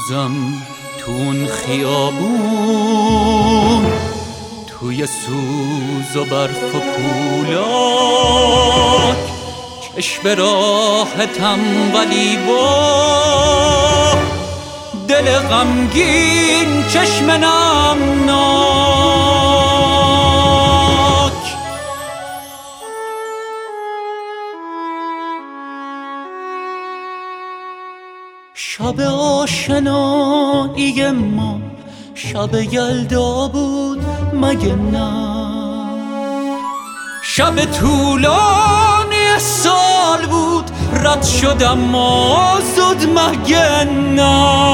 هنوزم تو اون خیابون، توی سوز و برف و پولاک، چشم راحتم ولی با دل غمگین، چشم نمناک. شب آشنایی ما شب یلدا بود مگه نه؟ شب طولانی سال بود رد شدم ما زود مگه نه؟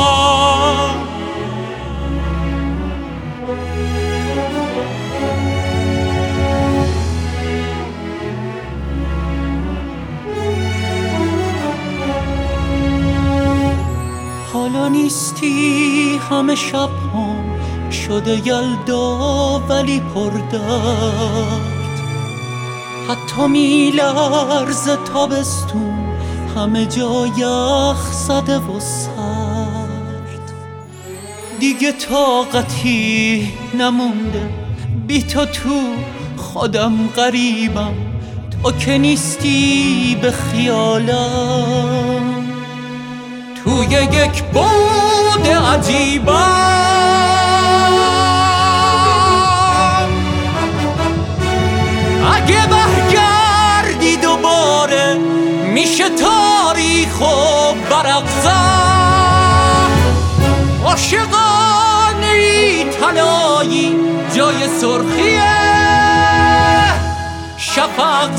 حالا نیستی همه شب هم شده یلدا ولی پردرد، حتی میلرزه تابستون همه جا یخ زده و سرد. دیگه طاقتی نمونده بی تو خودم غریبم، تو که نیستی به خیالم، توی یک بعد عجیبم. اگه برگردی دوباره میشه تاریخ و برق زد، عاشقانه طلایی جای سرخی شفق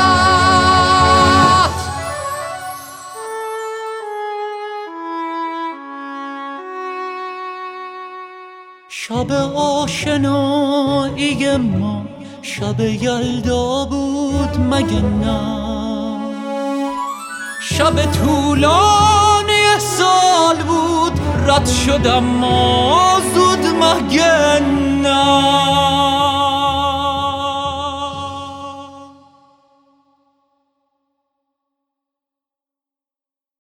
زد. شب آشنایی ما شب یلدا بود مگه نه؟ شب طولانی سال بود رد شدم ما زود مگه نه؟